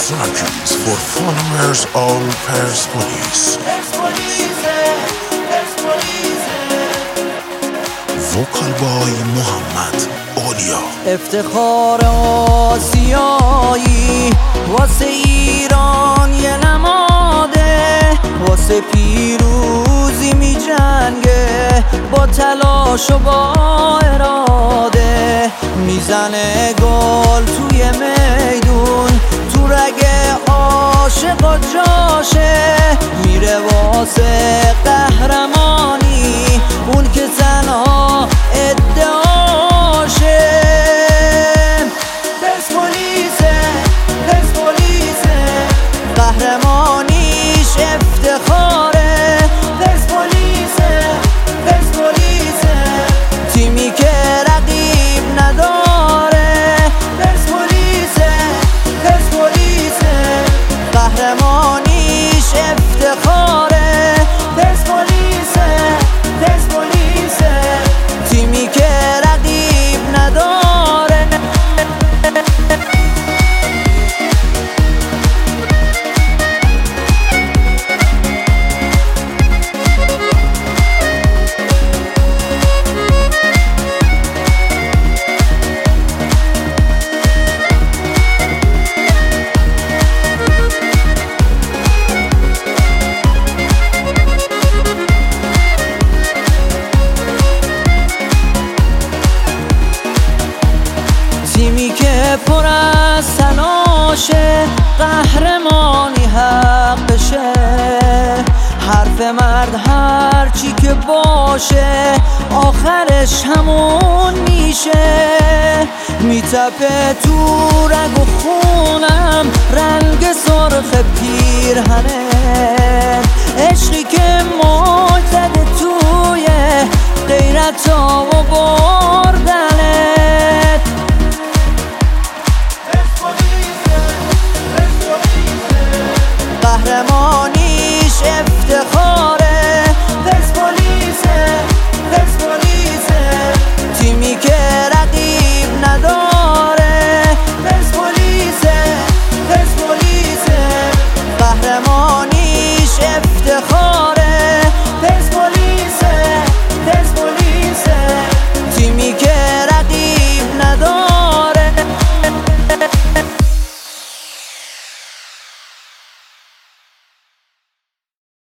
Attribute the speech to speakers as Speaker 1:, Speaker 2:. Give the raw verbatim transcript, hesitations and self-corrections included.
Speaker 1: Instructions for followers all Persepolis. Vocal boy محمد اولیا.
Speaker 2: افتخار آسیایی واسه ایران یه نماده، واسه پیروزی می جنگه با تلاش و با اراده، میزنه گل توی میدون، تو رگ عاشقا جاشه، میره واسه قهرمانی اون که تنها ادعاشه. پرسپولیسه پرسپولیسه قهرمانیش افتخاره. پرسپولیسه پرسپولیسه تیمی که رقیب نداره. پرسپولیسه پرسپولیسه قهرمانیش افتخاره. پرسپولیسه پرسپولیسه تیمی که رقیب نداره. تیمی که پر از تلاشه، قهرمانی حقشه، حرف مرد هر چی که باشه آخرش همون میشه. میتپه تو رگ و خونم رنگ سرخ پیرهنه، عشقی که موج زده توی غیرت ها و بردن